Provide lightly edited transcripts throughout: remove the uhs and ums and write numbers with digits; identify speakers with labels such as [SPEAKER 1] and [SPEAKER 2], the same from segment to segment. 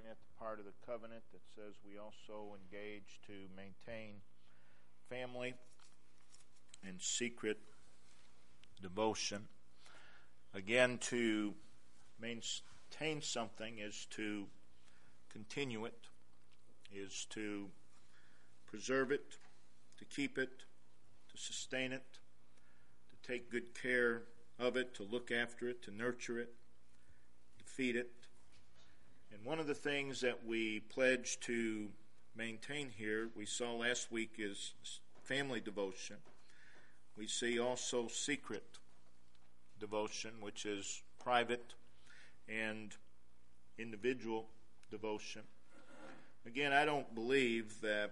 [SPEAKER 1] at the part of the covenant that says we also engage to maintain family and secret devotion. Again, to maintain something is to continue it, is to preserve it, to keep it, to sustain it, to take good care of it, to look after it, to nurture it, to feed it. And one of the things that we pledge to maintain here, we saw last week, is family devotion. We see also secret devotion, which is private and individual devotion. Again, I don't believe that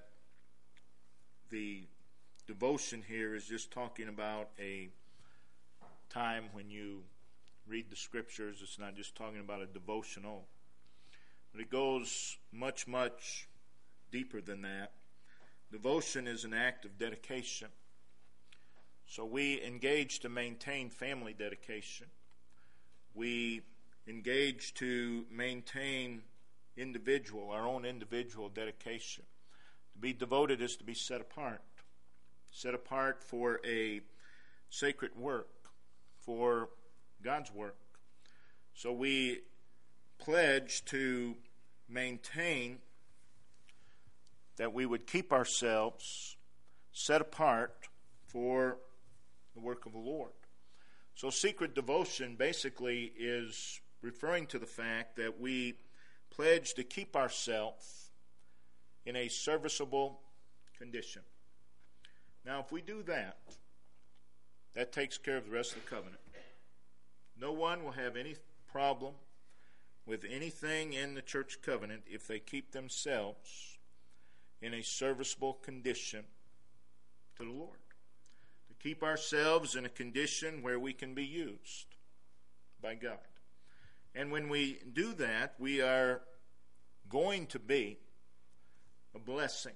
[SPEAKER 1] the devotion here is just talking about a time when you read the scriptures. It's not just talking about a devotional. But it goes much, much deeper than that. Devotion is an act of dedication. So we engage to maintain family dedication. We engage to maintain our own individual dedication. To be devoted is to be set apart for a sacred work, for God's work. So we pledge to maintain that we would keep ourselves set apart for the work of the Lord. So secret devotion basically is referring to the fact that we pledge to keep ourselves in a serviceable condition. Now, if we do that, that takes care of the rest of the covenant. No one will have any problem with anything in the church covenant if they keep themselves in a serviceable condition to the Lord. To keep ourselves in a condition where we can be used by God. And when we do that, we are going to be a blessing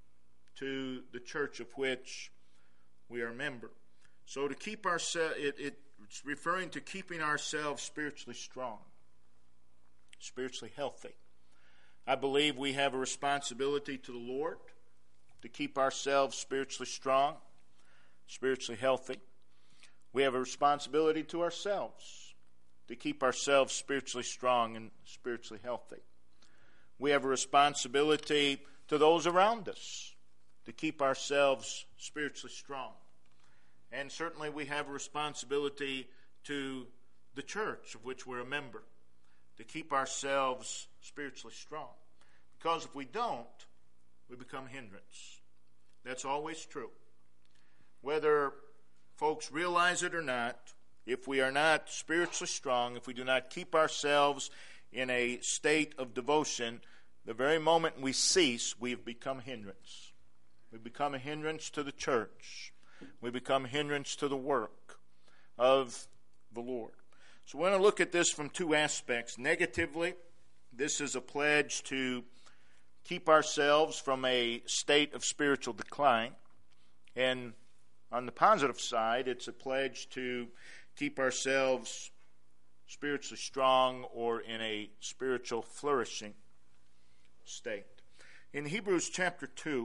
[SPEAKER 1] to the church of which we are a member. So to keep ourselves, it's referring to keeping ourselves spiritually strong, spiritually healthy. I believe we have a responsibility to the Lord to keep ourselves spiritually strong, spiritually healthy. We have a responsibility to ourselves to keep ourselves spiritually strong and spiritually healthy. We have a responsibility to those around us to keep ourselves spiritually strong. And certainly we have a responsibility to the church of which we're a member to keep ourselves spiritually strong. Because if we don't, we become hindrance. That's always true. Whether folks realize it or not, if we are not spiritually strong, if we do not keep ourselves in a state of devotion, the very moment we cease, we have become hindrance. We become a hindrance to the church. We become a hindrance to the work of the Lord. So we're going to look at this from two aspects. Negatively, this is a pledge to keep ourselves from a state of spiritual decline. And on the positive side, it's a pledge to keep ourselves spiritually strong or in a spiritual flourishing state. In Hebrews chapter 2,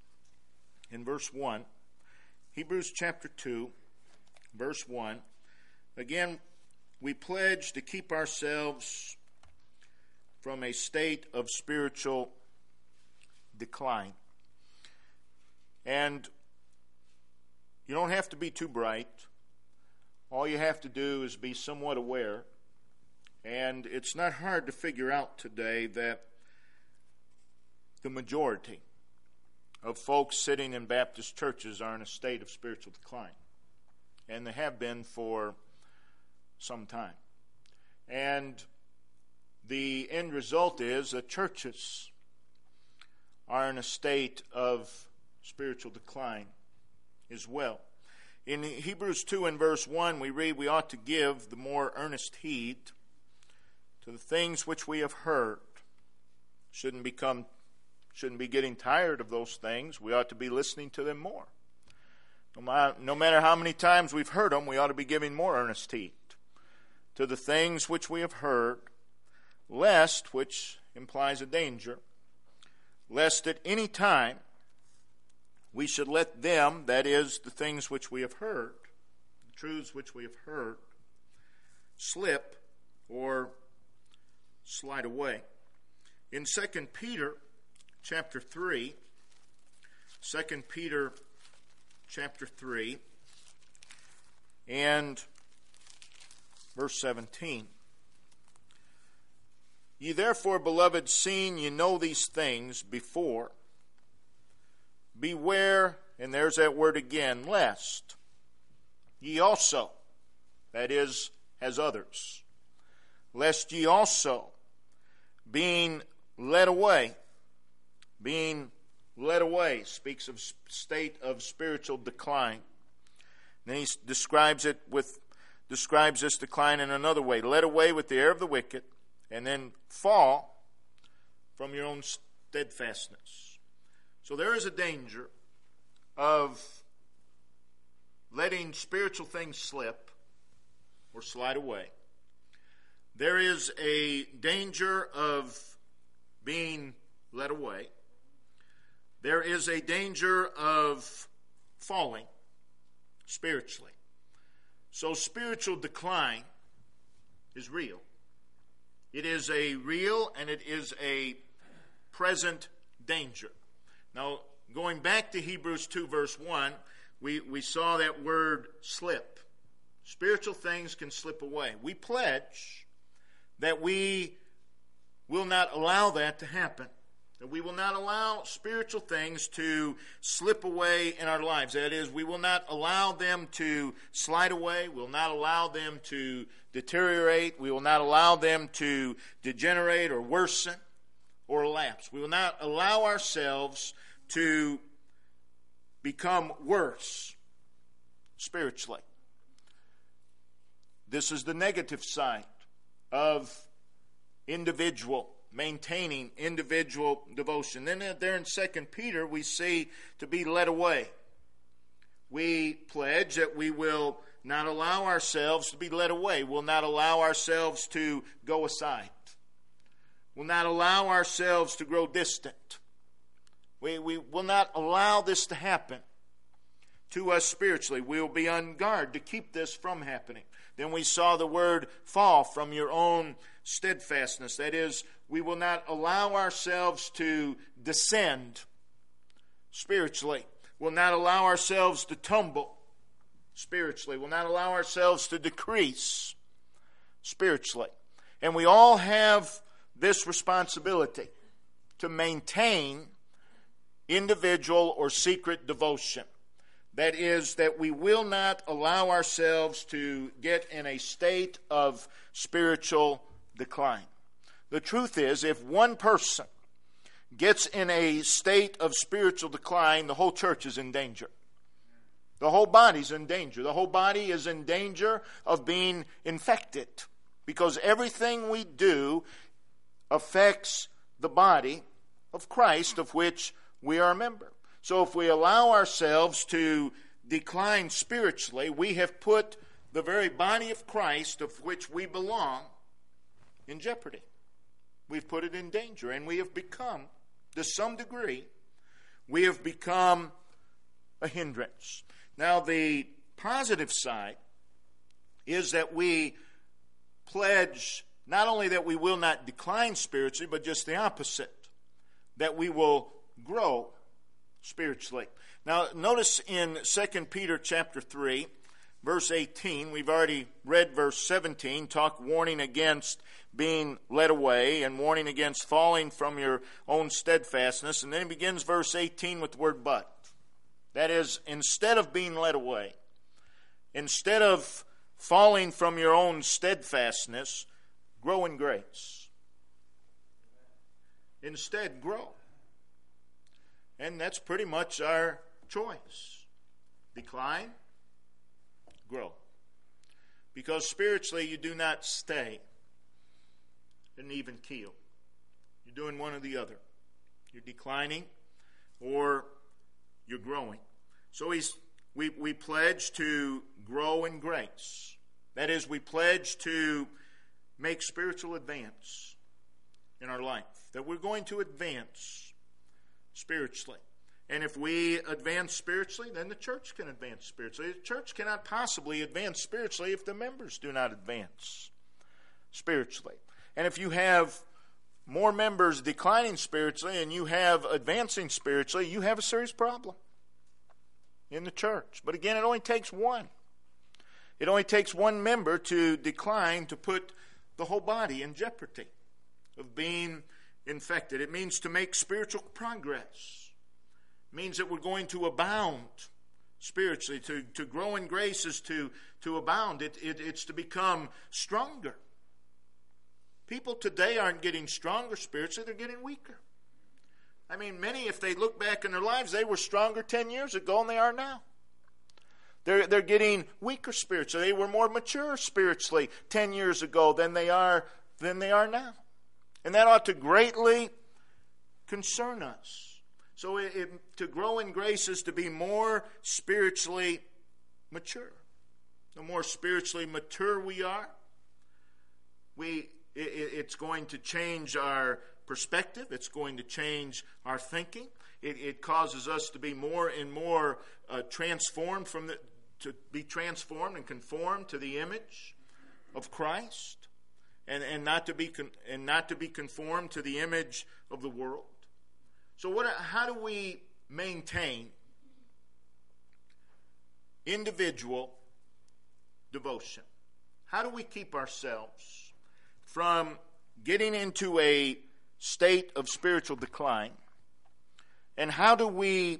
[SPEAKER 1] in verse 1, Hebrews chapter 2, verse 1, again, we pledge to keep ourselves from a state of spiritual decline. And you don't have to be too bright. All you have to do is be somewhat aware. And it's not hard to figure out today that the majority of folks sitting in Baptist churches are in a state of spiritual decline. And they have been for some time. And the end result is that churches are in a state of spiritual decline as well. In Hebrews 2 and verse 1, we read, we ought to give the more earnest heed to the things which we have heard. Shouldn't be getting tired of those things. We ought to be listening to them more. No matter how many times we've heard them, we ought to be giving more earnest heed to the things which we have heard, lest, which implies a danger, lest at any time we should let them, that is, the things which we have heard, the truths which we have heard, slip or slide away. In 2 Peter chapter 3, 2 Peter chapter 3 and verse 17. Ye therefore, beloved, seeing ye know these things before, beware, and there's that word again, lest ye also, that is, as others, lest ye also, being led away, speaks of state of spiritual decline. Then he describes this decline in another way, led away with the air of the wicked, and then fall from your own steadfastness. So there is a danger of letting spiritual things slip or slide away. There is a danger of being led away. There is a danger of falling spiritually. So spiritual decline is real. It is a real and it is a present danger. Now, going back to Hebrews 2 verse 1, we saw that word slip. Spiritual things can slip away. We pledge that we will not allow that to happen. That we will not allow spiritual things to slip away in our lives. That is, we will not allow them to slide away. We will not allow them to deteriorate. We will not allow them to degenerate or worsen or lapse. We will not allow ourselves to become worse spiritually. This is the negative side of maintaining individual devotion. Then there in 2 Peter we see to be led away. We pledge that we will not allow ourselves to be led away. We'll not allow ourselves to go aside. We'll not allow ourselves to grow distant. We will not allow this to happen to us spiritually. We will be on guard to keep this from happening. Then we saw the word fall from your own steadfastness. That is, we will not allow ourselves to descend spiritually. We'll not allow ourselves to tumble spiritually. We'll not allow ourselves to decrease spiritually. And we all have this responsibility to maintain individual or secret devotion. That is, that we will not allow ourselves to get in a state of spiritual decline. The truth is, if one person gets in a state of spiritual decline, the whole church is in danger. The whole body's in danger. The whole body is in danger of being infected, because everything we do affects the body of Christ, of which we are a member. So if we allow ourselves to decline spiritually, we have put the very body of Christ, of which we belong, in jeopardy. We've put it in danger, and we have become, to some degree, we have become a hindrance. Now, the positive side is that we pledge not only that we will not decline spiritually, but just the opposite, that we will grow spiritually. Now, notice in 2 Peter chapter 3, verse 18, we've already read verse 17, warning against being led away and warning against falling from your own steadfastness. And then it begins verse 18 with the word but. That is, instead of being led away, instead of falling from your own steadfastness, grow in grace. Instead, grow. And that's pretty much our choice. Decline, grow. Because spiritually you do not stay an even keel. You're doing one or the other. You're declining or you're growing. So we pledge to grow in grace. That is, we pledge to make spiritual advance in our life, that we're going to advance spiritually. And if we advance spiritually, then the church can advance spiritually. The church cannot possibly advance spiritually if the members do not advance spiritually. And if you have more members declining spiritually and you have advancing spiritually, you have a serious problem in the church. But again, it only takes one. It only takes one member to decline to put the whole body in jeopardy of being infected. It means to make spiritual progress. It means that we're going to abound spiritually. To grow in grace is to abound. It's to become stronger. People today aren't getting stronger spiritually, they're getting weaker. I mean, many, if they look back in their lives, they were stronger 10 years ago than they are now. They're getting weaker spiritually. They were more mature spiritually 10 years ago than they are now. And that ought to greatly concern us. So to grow in grace is to be more spiritually mature. The more spiritually mature we are, it's going to change our perspective. It's going to change our thinking. It causes us to be more and more transformed to be transformed and conformed to the image of Christ, and not to be conformed to the image of the world. So how do we maintain individual devotion? How do we keep ourselves from getting into a state of spiritual decline? And how do we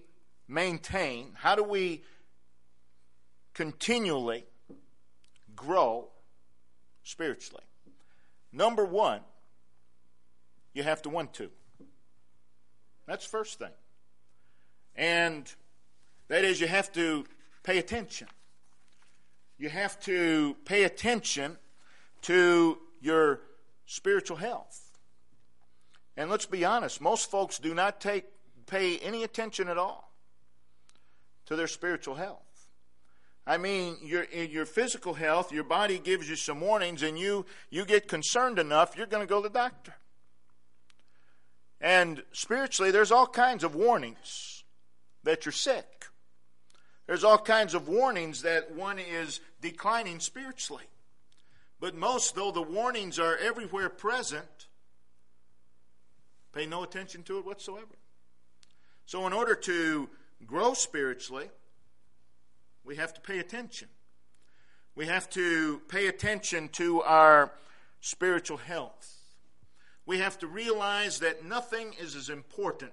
[SPEAKER 1] continually grow spiritually? Number one, you have to want to. That's the first thing. And that is, you have to pay attention. You have to pay attention to your spiritual health. And let's be honest, most folks do not pay any attention at all to their spiritual health. I mean, your physical health, your body gives you some warnings, and you get concerned enough, you're going to go to the doctor. And spiritually, there's all kinds of warnings that you're sick. There's all kinds of warnings that one is declining spiritually. But most, though the warnings are everywhere present, pay no attention to it whatsoever. So in order to grow spiritually, we have to pay attention. We have to pay attention to our spiritual health. We have to realize that nothing is as important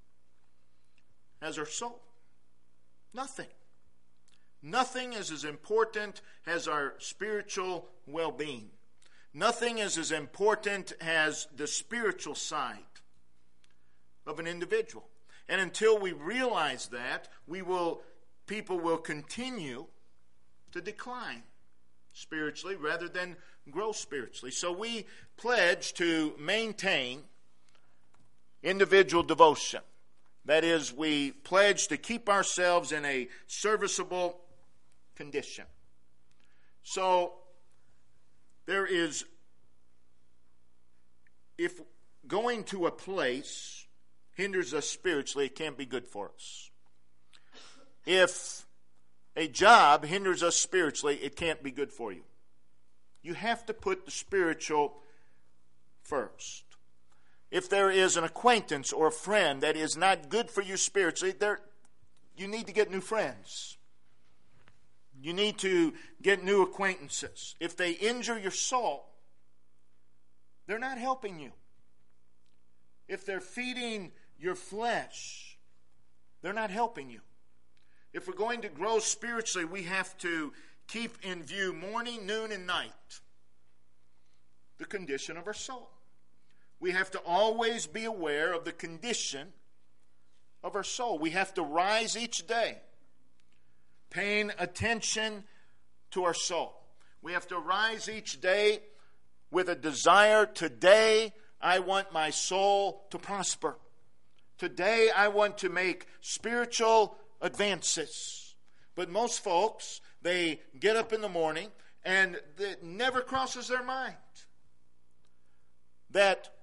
[SPEAKER 1] as our soul. Nothing. Nothing is as important as our spiritual well-being. Nothing is as important as the spiritual side of an individual. And until we realize that, people will continue to decline spiritually rather than grow spiritually. So we pledge to maintain individual devotion. That is, we pledge to keep ourselves in a serviceable condition. So there is, if going to a place hinders us spiritually, it can't be good for us. If a job hinders us spiritually, it can't be good for you. You have to put the spiritual first. If there is an acquaintance or a friend that is not good for you spiritually, you need to get new friends. You need to get new acquaintances. If they injure your soul, they're not helping you. If they're feeding your flesh, they're not helping you. If we're going to grow spiritually, we have to keep in view morning, noon, and night the condition of our soul. We have to always be aware of the condition of our soul. We have to rise each day paying attention to our soul. We have to rise each day with a desire. Today, I want my soul to prosper. Today, I want to make spiritual advances. But most folks, they get up in the morning and it never crosses their mind that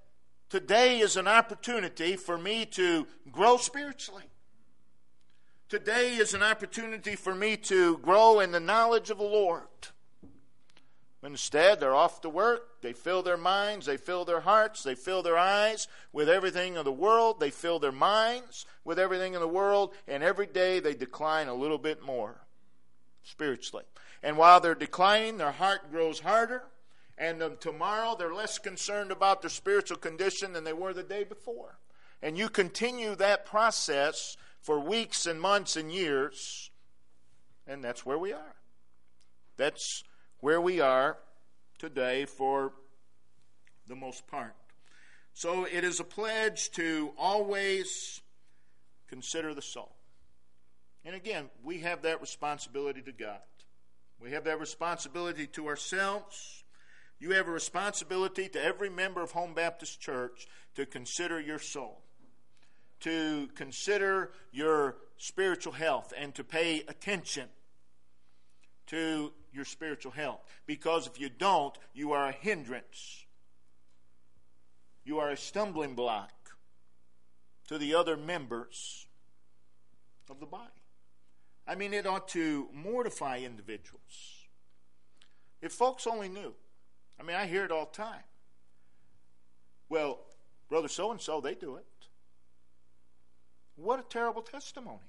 [SPEAKER 1] Today is an opportunity for me to grow spiritually. Today is an opportunity for me to grow in the knowledge of the Lord. But instead, they're off to work. They fill their minds. They fill their hearts. They fill their eyes with everything of the world. They fill their minds with everything in the world. And every day they decline a little bit more spiritually. And while they're declining, their heart grows harder. And tomorrow they're less concerned about their spiritual condition than they were the day before. And you continue that process for weeks and months and years. And that's where we are. That's where we are today for the most part. So it is a pledge to always consider the soul. And again, we have that responsibility to God. We have that responsibility to ourselves. You have a responsibility to every member of Home Baptist Church to consider your soul, to consider your spiritual health, and to pay attention to your spiritual health. Because if you don't, you are a hindrance. You are a stumbling block to the other members of the body. I mean, it ought to mortify individuals. If folks only knew. I mean, I hear it all the time. Well, brother so-and-so, they do it. What a terrible testimony.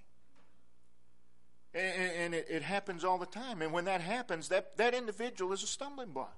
[SPEAKER 1] And it happens all the time. And when that happens, that individual is a stumbling block.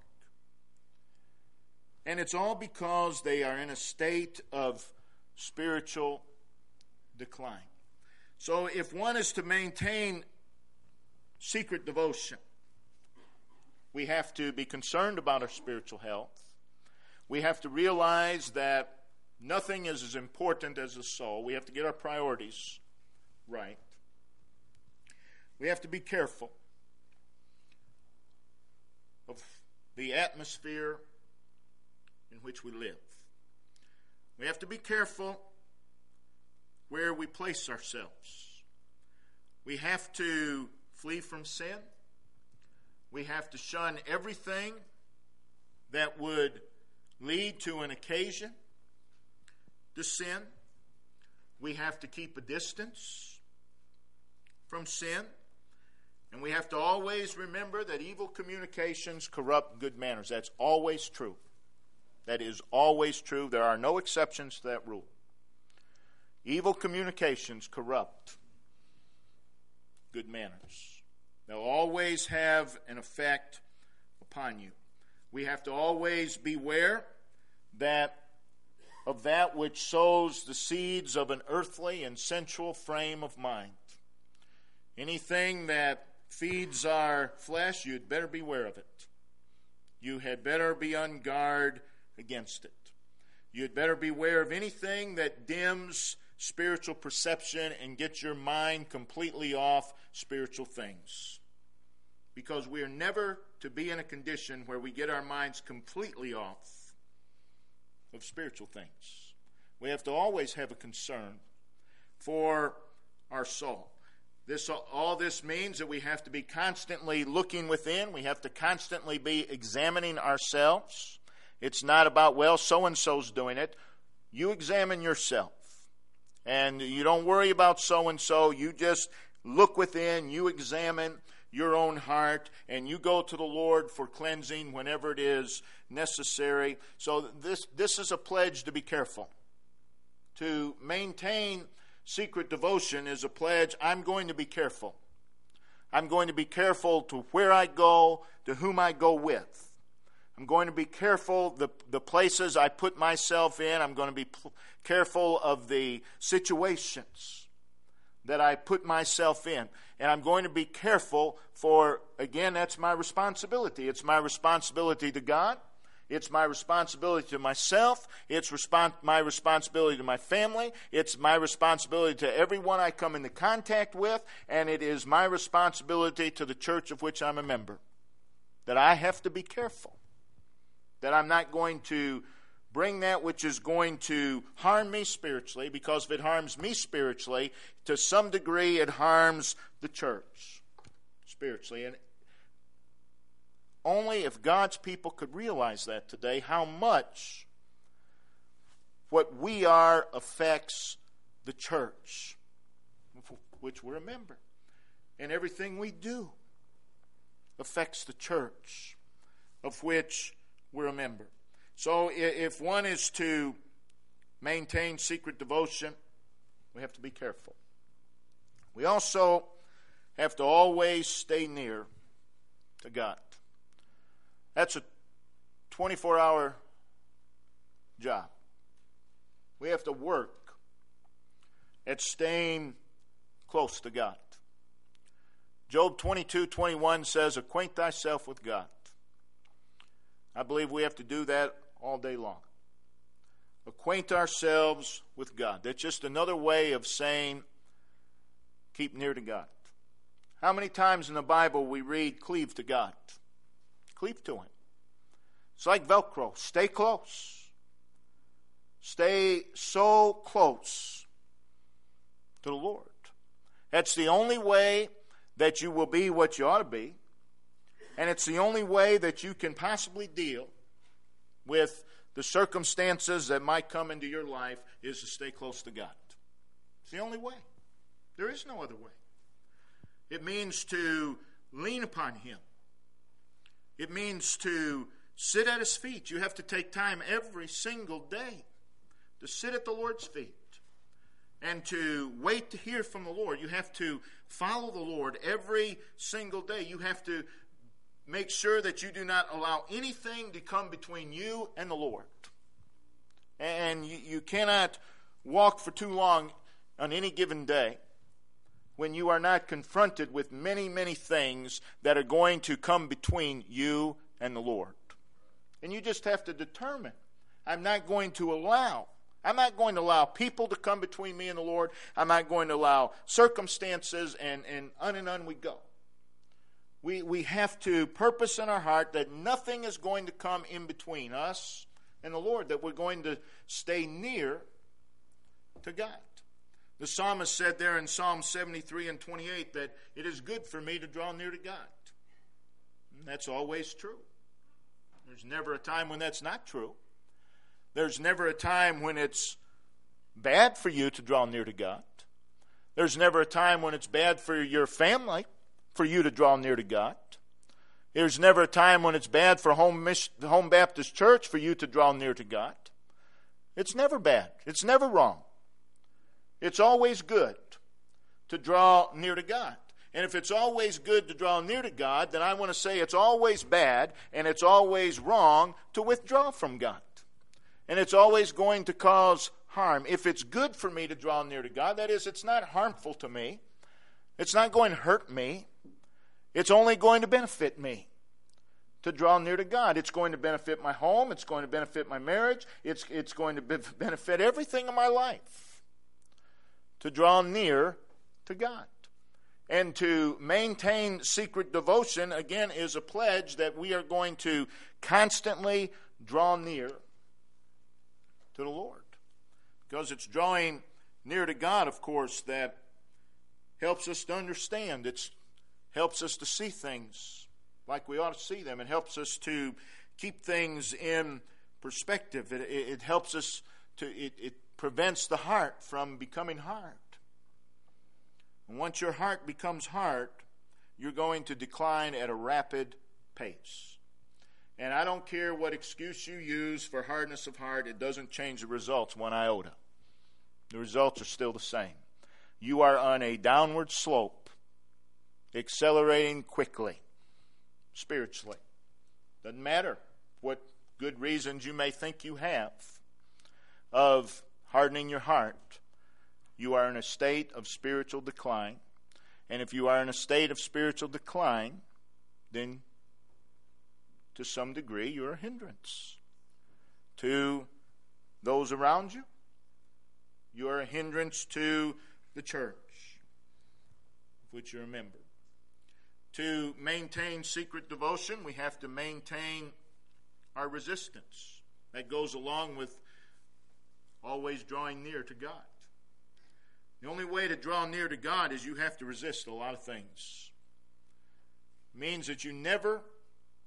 [SPEAKER 1] And it's all because they are in a state of spiritual decline. So if one is to maintain secret devotion, we have to be concerned about our spiritual health. We have to realize that nothing is as important as the soul. We have to get our priorities right. We have to be careful of the atmosphere in which we live. We have to be careful where we place ourselves. We have to flee from sin. We have to shun everything that would lead to an occasion to sin. We have to keep a distance from sin. And we have to always remember that evil communications corrupt good manners. That's always true. That is always true. There are no exceptions to that rule. Evil communications corrupt good manners. They'll always have an effect upon you. We have to always beware of that which sows the seeds of an earthly and sensual frame of mind. Anything that feeds our flesh, you'd better beware of it. You had better be on guard against it. You'd better beware of anything that dims spiritual perception and gets your mind completely off spiritual things. Because we are never to be in a condition where we get our minds completely off of spiritual things. We have to always have a concern for our soul. All this means that we have to be constantly looking within. We have to constantly be examining ourselves. It's not about, well, so-and-so's doing it. You examine yourself. And you don't worry about so-and-so. You just look within. You examine your own heart, and you go to the Lord for cleansing whenever it is necessary. So this is a pledge to be careful. To maintain secret devotion is a pledge. I'm going to be careful. I'm going to be careful to where I go, to whom I go with. I'm going to be careful the places I put myself in. I'm going to be careful of the situations that I put myself in. And I'm going to be careful for, again, that's my responsibility. It's my responsibility to God. It's my responsibility to myself. It's my responsibility to my family. It's my responsibility to everyone I come into contact with. And it is my responsibility to the church of which I'm a member. That I have to be careful. That I'm not going to bring that which is going to harm me spiritually, because if it harms me spiritually, to some degree it harms the church spiritually. And only if God's people could realize that today, how much what we are affects the church, of which we're a member. And everything we do affects the church, of which we're a member. So if one is to maintain secret devotion, we have to be careful. We also have to always stay near to God. That's a 24-hour job. We have to work at staying close to God. Job 22:21 says, "Acquaint thyself with God." I believe we have to do that all day long. Acquaint ourselves with God. That's just another way of saying keep near to God. How many times in the Bible we read cleave to God? Cleave to Him. It's like Velcro. Stay close. Stay so close to the Lord. That's the only way that you will be what you ought to be. And it's the only way that you can possibly deal with the circumstances that might come into your life is to stay close to God. It's the only way. There is no other way. It means to lean upon Him. It means to sit at His feet. You have to take time every single day to sit at the Lord's feet and to wait to hear from the Lord. You have to follow the Lord every single day. You have to make sure that you do not allow anything to come between you and the Lord. And you cannot walk for too long on any given day when you are not confronted with many, many things that are going to come between you and the Lord. And you just have to determine, I'm not going to allow people to come between me and the Lord. I'm not going to allow circumstances, and on we go. We have to purpose in our heart that nothing is going to come in between us and the Lord, that we're going to stay near to God. The psalmist said there in Psalm 73:28 that it is good for me to draw near to God. And that's always true. There's never a time when that's not true. There's never a time when it's bad for you to draw near to God. There's never a time when it's bad for your family for you to draw near to God. There's never a time when it's bad for Home Baptist Church for you to draw near to God. It's never bad. It's never wrong. It's always good to draw near to God. And if it's always good to draw near to God, then I want to say it's always bad and it's always wrong to withdraw from God. And it's always going to cause harm. If it's good for me to draw near to God, that is, it's not harmful to me. It's not going to hurt me. It's only going to benefit me to draw near to God. It's going to benefit my home. It's going to benefit my marriage. It's going to benefit everything in my life to draw near to God. And to maintain secret devotion, again, is a pledge that we are going to constantly draw near to the Lord. Because it's drawing near to God, of course, that helps us to understand. It helps us to see things like we ought to see them. It helps us to keep things in perspective. It helps us to, it prevents the heart from becoming hard. And once your heart becomes hard, you're going to decline at a rapid pace. And I don't care what excuse you use for hardness of heart, it doesn't change the results one iota. The results are still the same. You are on a downward slope, accelerating quickly, spiritually. Doesn't matter what good reasons you may think you have of hardening your heart. You are in a state of spiritual decline. And if you are in a state of spiritual decline, then to some degree you're a hindrance to those around you. You are a hindrance to the church, of which you're a member. To maintain secret devotion, we have to maintain our resistance. That goes along with always drawing near to God. The only way to draw near to God is you have to resist a lot of things. It means that you never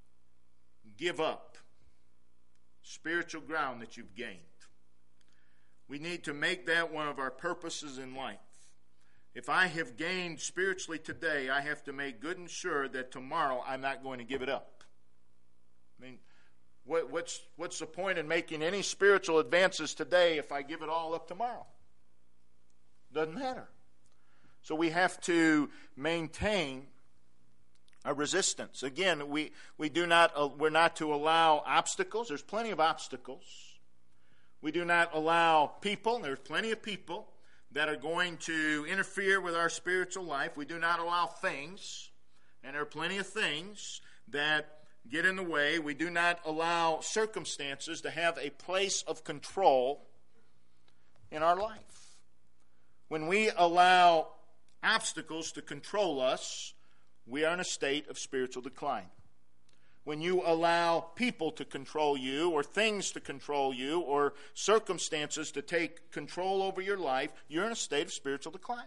[SPEAKER 1] give up spiritual ground that you've gained. We need to make that one of our purposes in life. If I have gained spiritually today, I have to make good and sure that tomorrow I'm not going to give it up. I mean, what's the point in making any spiritual advances today if I give it all up tomorrow? Doesn't matter. So we have to maintain a resistance. Again, we're not to allow obstacles. There's plenty of obstacles. We do not allow people. There's plenty of people that are going to interfere with our spiritual life. We do not allow things, and there are plenty of things that get in the way. We do not allow circumstances to have a place of control in our life. When we allow obstacles to control us, we are in a state of spiritual decline. When you allow people to control you, or things to control you, or circumstances to take control over your life, you're in a state of spiritual decline.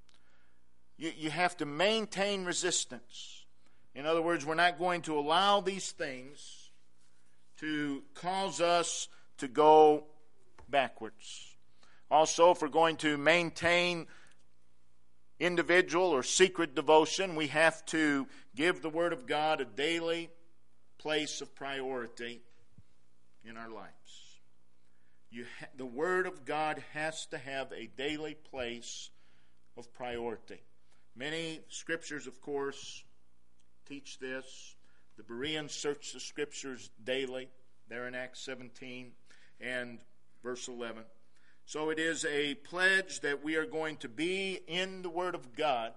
[SPEAKER 1] You have to maintain resistance. In other words, we're not going to allow these things to cause us to go backwards. Also, if we're going to maintain individual or secret devotion, we have to give the Word of God a daily place of priority in our lives. The Word of God has to have a daily place of priority. Many scriptures, of course, teach this. The Bereans search the scriptures daily. They're in Acts 17 and verse 11. So it is a pledge that we are going to be in the Word of God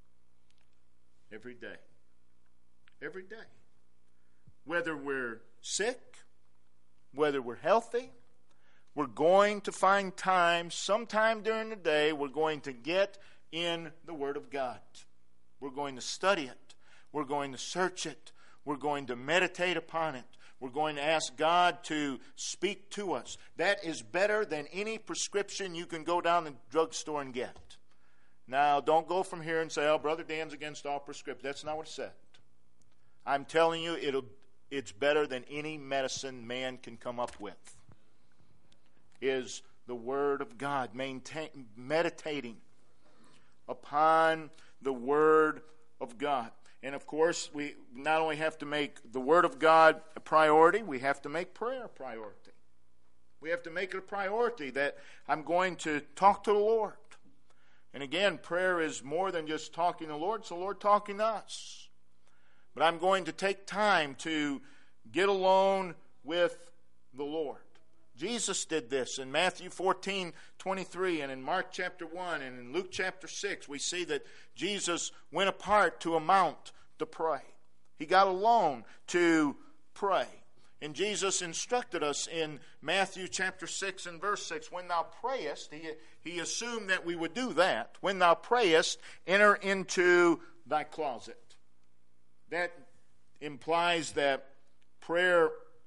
[SPEAKER 1] every day. Every day. Whether we're sick, whether we're healthy, we're going to find time, sometime during the day, we're going to get in the Word of God. We're going to study it. We're going to search it. We're going to meditate upon it. We're going to ask God to speak to us. That is better than any prescription you can go down the drugstore and get. Now, don't go from here and say, oh, Brother Dan's against all prescriptions. That's not what it said. I'm telling you, it's better than any medicine man can come up with. Is the Word of God. Meditating upon the Word of God. And of course, we not only have to make the Word of God a priority, we have to make prayer a priority. We have to make it a priority that I'm going to talk to the Lord. And again, prayer is more than just talking to the Lord. It's the Lord talking to us. But I'm going to take time to get alone with the Lord. Jesus did this in Matthew 14:23, and in Mark chapter 1, and in Luke chapter 6. We see that Jesus went apart to a mount to pray. He got alone to pray. And Jesus instructed us in Matthew chapter 6 and verse 6, when thou prayest, he assumed that we would do that. When thou prayest, enter into thy closet. That implies that prayer,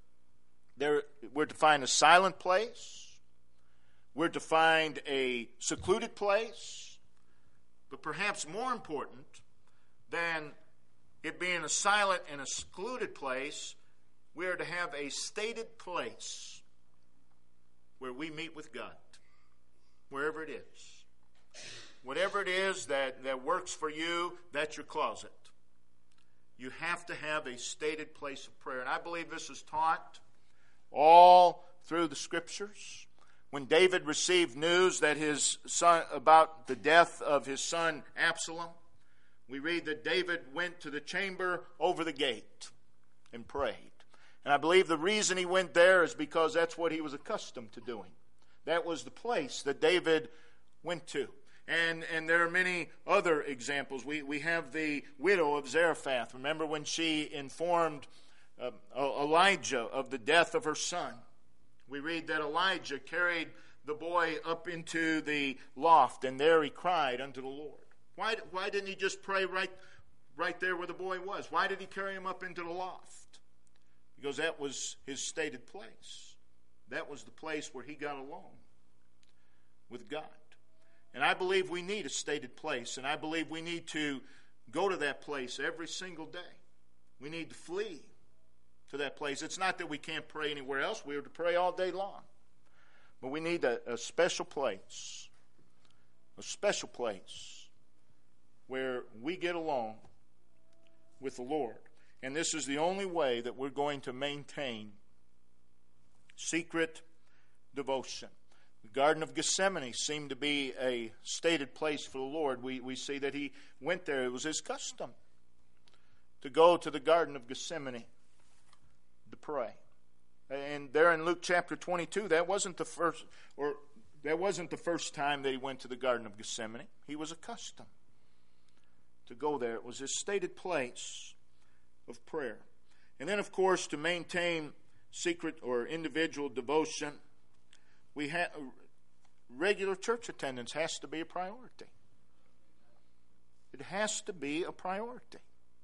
[SPEAKER 1] we're to find a silent place. We're to find a secluded place. But perhaps more important than it being a silent and a secluded place, we are to have a stated place where we meet with God, wherever it is. Whatever it is that works for you, that's your closet. You have to have a stated place of prayer. And I believe this is taught all through the Scriptures. When David received news that his son, about the death of his son Absalom, we read that David went to the chamber over the gate and prayed. And I believe the reason he went there is because that's what he was accustomed to doing. That was the place that David went to. And there are many other examples. We have the widow of Zarephath. Remember when she informed Elijah of the death of her son? We read that Elijah carried the boy up into the loft, and there he cried unto the Lord. Why didn't he just pray right there where the boy was? Why did he carry him up into the loft? Because that was his stated place. That was the place where he got alone with God. And I believe we need a stated place, and I believe we need to go to that place every single day. We need to flee to that place. It's not that we can't pray anywhere else. We are to pray all day long. But we need a special place. A special place where we get along with the Lord. And this is the only way that we're going to maintain secret devotion. The Garden of Gethsemane seemed to be a stated place for the Lord. We see that he went there. It was his custom to go to the Garden of Gethsemane to pray. And there in Luke chapter 22, that wasn't the first time that he went to the Garden of Gethsemane. He was accustomed to go there. It was his stated place of prayer. And then, of course, to maintain secret or individual devotion, we have regular church attendance has to be a priority. It has to be a priority.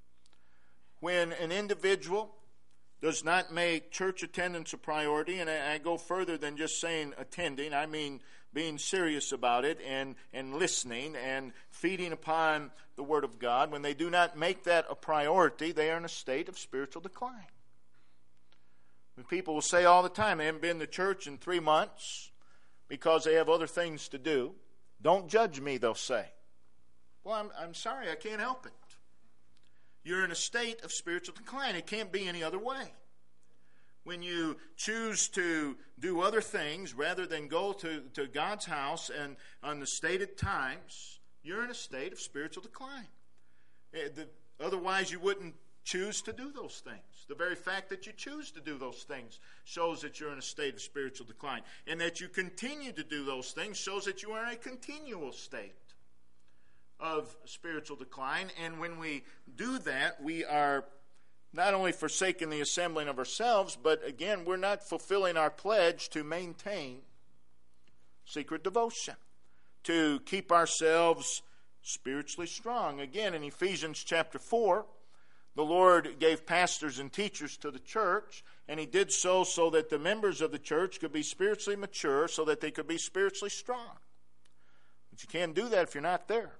[SPEAKER 1] When an individual does not make church attendance a priority, and I go further than just saying attending, I mean being serious about it and listening and feeding upon the Word of God, when they do not make that a priority, they are in a state of spiritual decline. When people will say all the time, they haven't been to church in 3 months because they have other things to do. Don't judge me, they'll say. Well, I'm sorry, I can't help it. You're in a state of spiritual decline. It can't be any other way. When you choose to do other things rather than go to God's house and on the stated times, you're in a state of spiritual decline. Otherwise, you wouldn't choose to do those things. The very fact that you choose to do those things shows that you're in a state of spiritual decline. And that you continue to do those things shows that you are in a continual state of spiritual decline. And when we do that, we are not only forsaking the assembling of ourselves, but again, we're not fulfilling our pledge to maintain secret devotion, to keep ourselves spiritually strong. Again, in Ephesians chapter 4, the Lord gave pastors and teachers to the church, and he did so that the members of the church could be spiritually mature, so that they could be spiritually strong. But you can't do that if you're not there.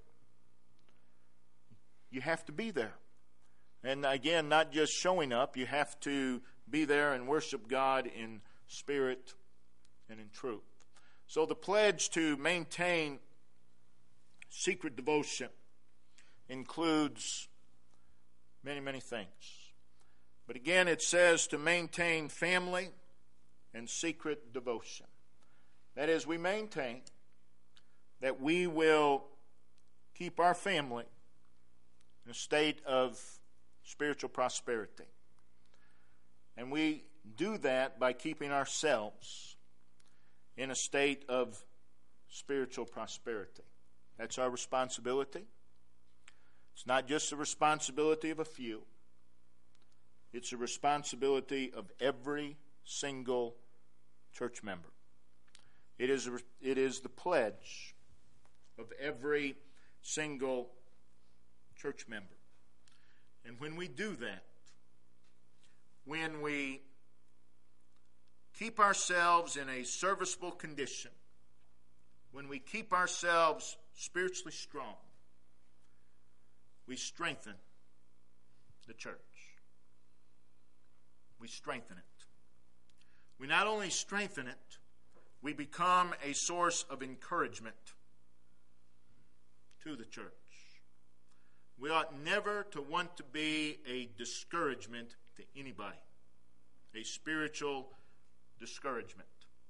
[SPEAKER 1] You have to be there. And again, not just showing up, you have to be there and worship God in spirit and in truth. So the pledge to maintain secret devotion includes many, many things. But again, it says to maintain family and secret devotion. That is, we maintain that we will keep our family in a state of spiritual prosperity. And we do that by keeping ourselves in a state of spiritual prosperity. That's our responsibility. It's not just the responsibility of a few. It's a responsibility of every single church member. It is the pledge of every single church member. And when we do that, when we keep ourselves in a serviceable condition, when we keep ourselves spiritually strong, we strengthen the church. We strengthen it. We not only strengthen it, we become a source of encouragement to the church. We ought never to want to be a discouragement to anybody, a spiritual discouragement.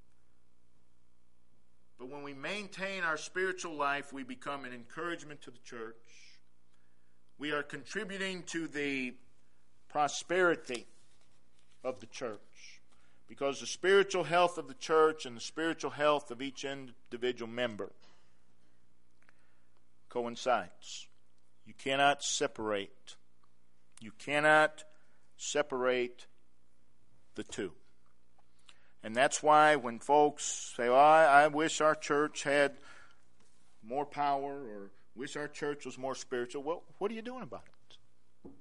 [SPEAKER 1] But when we maintain our spiritual life, we become an encouragement to the church. We are contributing to the prosperity of the church, because the spiritual health of the church and the spiritual health of each individual member coincides. You cannot separate. You cannot separate the two. And that's why when folks say, I wish our church had more power, or wish our church was more spiritual, well, what are you doing about it?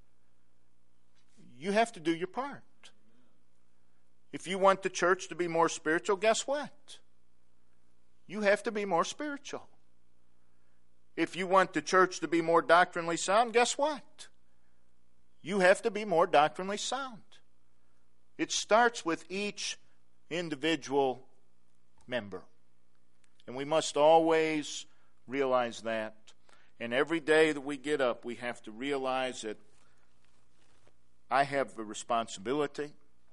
[SPEAKER 1] You have to do your part. If you want the church to be more spiritual, guess what? You have to be more spiritual. If you want the church to be more doctrinally sound, guess what? You have to be more doctrinally sound. It starts with each individual member. And we must always realize that. And every day that we get up, we have to realize that I have a responsibility.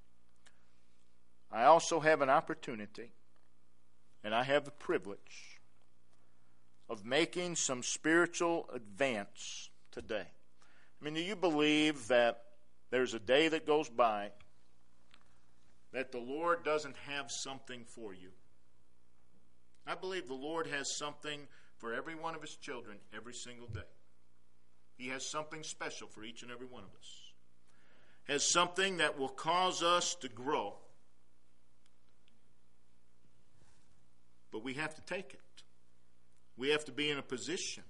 [SPEAKER 1] I also have an opportunity, and I have the privilege of making some spiritual advance today. I mean, do you believe that there's a day that goes by that the Lord doesn't have something for you? I believe the Lord has something for every one of His children every single day. He has something special for each and every one of us. Has something that will cause us to grow. But we have to take it. We have to be in a position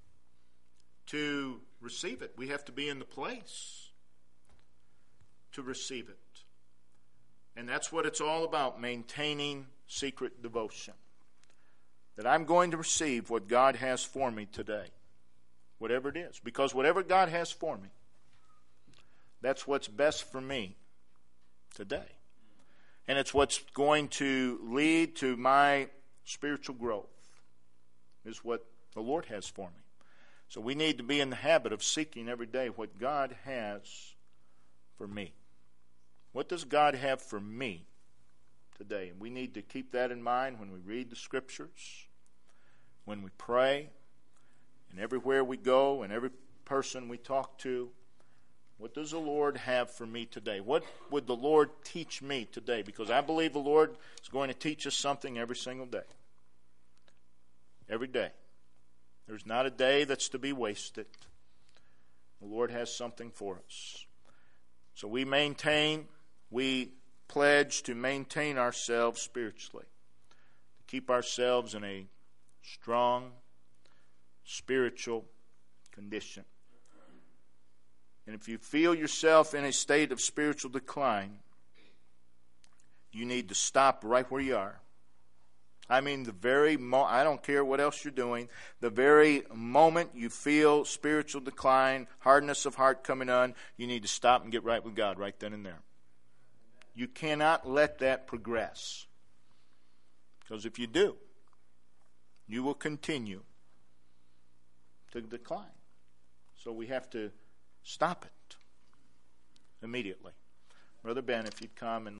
[SPEAKER 1] to receive it. We have to be in the place to receive it. And that's what it's all about, maintaining secret devotion. That I'm going to receive what God has for me today. Whatever it is. Because whatever God has for me, that's what's best for me today. And it's what's going to lead to my spiritual growth, is what the Lord has for me. So we need to be in the habit of seeking every day what God has for me. What does God have for me today? And we need to keep that in mind when we read the Scriptures, when we pray, and everywhere we go, and every person we talk to. What does the Lord have for me today? What would the Lord teach me today? Because I believe the Lord is going to teach us something every single day. Every day. There's not a day that's to be wasted. The Lord has something for us. So we pledge to maintain ourselves spiritually. To keep ourselves in a strong spiritual condition. And if you feel yourself in a state of spiritual decline, you need to stop right where you are. I mean, I don't care what else you're doing, the very moment you feel spiritual decline, hardness of heart coming on, you need to stop and get right with God right then and there. You cannot let that progress. Because if you do, you will continue to decline. So we have to stop it immediately. Brother Ben, if you'd come and